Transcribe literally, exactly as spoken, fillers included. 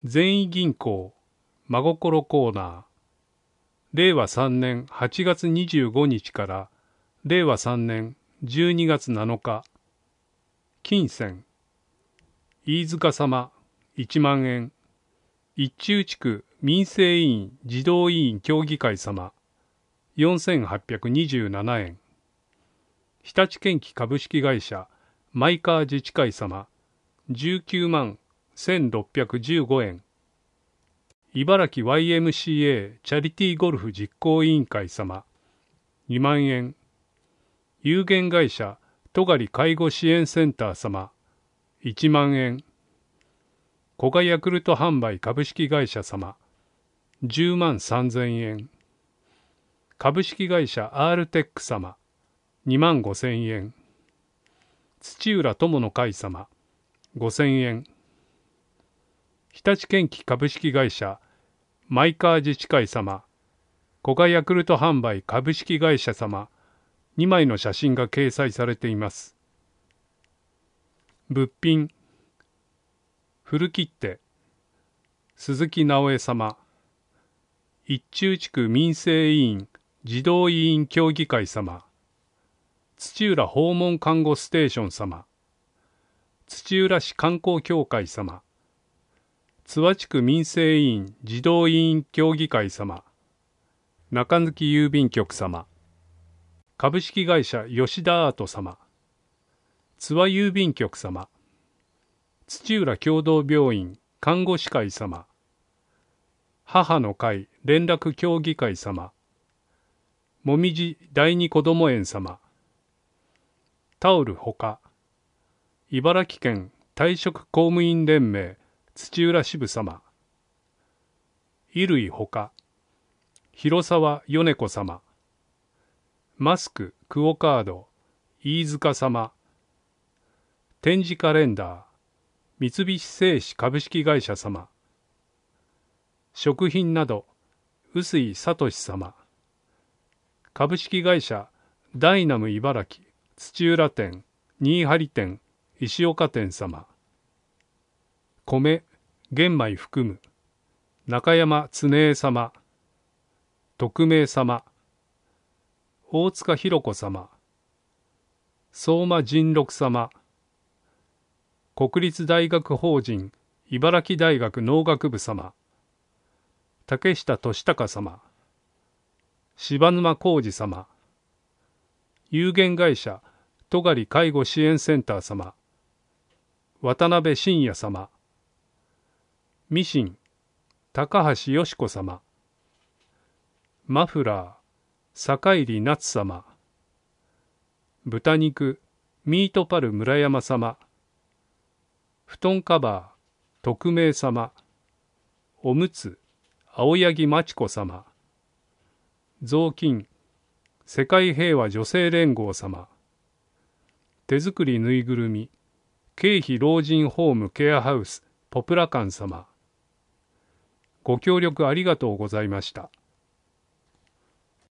善意銀行真心コーナーれいわさんねんはちがつにじゅうごにちかられいわさんねんじゅうにがつなのか金銭飯塚様いちまんえん一中地区民生委員児童委員協議会様よんせんはっぴゃくにじゅうななえん日立建機株式会社マイカー自治会様じゅうきゅうまんせんろっぴゃくじゅうごえん茨城 ワイエムシーエー チャリティーゴルフ実行委員会様にまんえん有限会社戸狩介護支援センター様いちまんえん古賀ヤクルト販売株式会社様じゅうまんさんぜんえん株式会社 アールテック 様にまんごせんえん土浦友の会様ごせんえん日立建機株式会社マイカー自治会様古賀ヤクルト販売株式会社様にまいの写真が掲載されています。物品古切手鈴木直江様一中地区民生委員児童委員協議会様土浦訪問看護ステーション様土浦市観光協会様津和地区民生委員児童委員協議会様中貫郵便局様株式会社吉田アート様津和郵便局様土浦共同病院看護師会様母の会連絡協議会様もみじ第二こども園様タオルほか茨城県退職公務員連盟土浦支部様衣類ほか広沢米子様マスククオカード飯塚様展示カレンダー三菱製紙株式会社様食品など臼井聡様株式会社ダイナム茨城土浦店新張店石岡店様米玄米含む中山恒栄様徳明様大塚弘子様相馬仁六様国立大学法人茨城大学農学部様竹下俊孝様柴沼浩二様有限会社戸狩介護支援センター様渡辺信也様ミシン高橋よし子様マフラー坂入夏様豚肉ミートパル村山様布団カバー匿名様おむつ青柳真知子様雑巾世界平和女性連合様手作りぬいぐるみ京浜老人ホームケアハウスポプラカン様ご協力ありがとうございました。